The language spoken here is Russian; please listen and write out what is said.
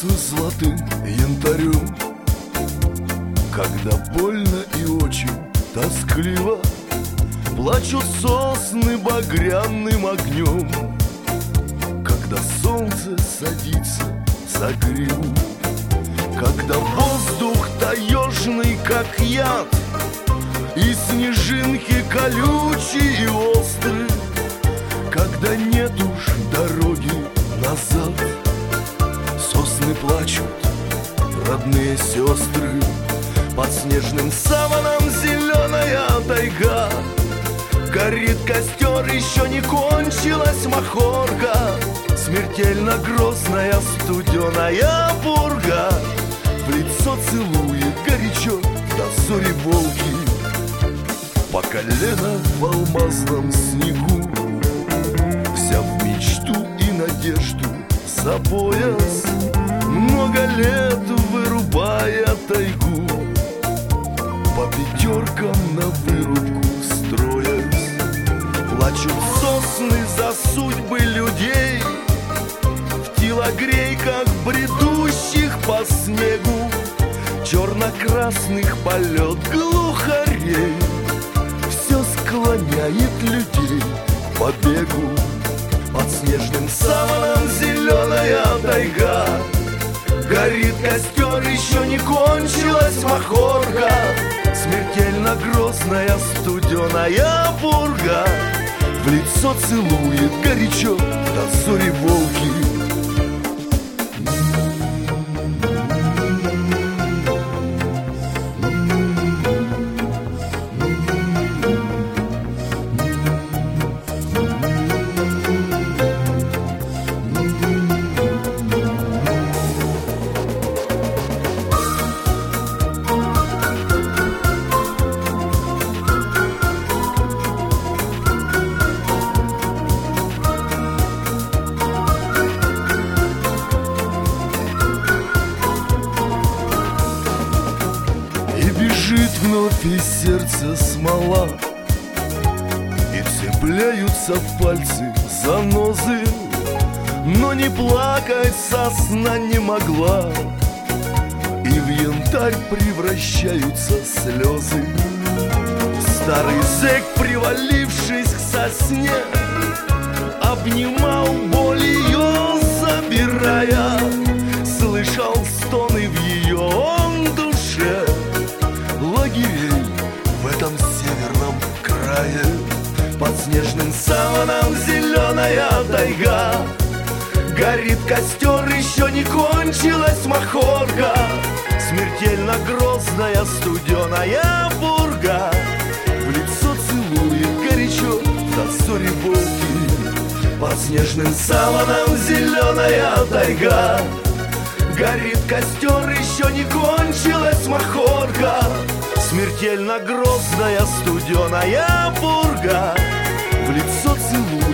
льются золотым янтарем. Когда больно и очень тоскливо плачут сосны багряным огнем. Когда солнце садится за гриву, когда воздух таежный, как яд, и снежинки колючие и острые, когда нет уж дороги назад, сосны плачут, родные сестры. Под снежным саваном зеленая тайга, горит костер, еще не кончилась махорка, смертельно грозная студеная пурга в лицо целует горячо до зори волки. По колено в алмазном снегу, вся в мечту и надежду за пояс, много лет вырубая тайгу, по пятеркам на вырубку строясь. Плачут сосны за судьбы людей в телогрейках, бредущих по снегу, черно-красных полет глухарей все склоняет людей к побегу. Под снежным саваном зеленая тайга, горит костер, еще не кончилась махорка, смертельно грозная студеная пурга в лицо целует горячо до зори волки. Вновь из сердца смола, и цепляются в пальцы занозы, но не плакать сосна не могла, и в янтарь превращаются слезы. Старый зэк, привалившись к сосне, обнимал боль ее забирая, слышал стоны в ее душе лагерей в этом северном крае. Под снежным саваном зеленая тайга, горит костер, еще не кончилась махорка, смертельно грозная студеная пурга в лицо целует горячо до зори волки. Под снежным саваном зеленая тайга, горит костер, еще не кончилась махорка, смертельно грозная студеная пурга в лицо целует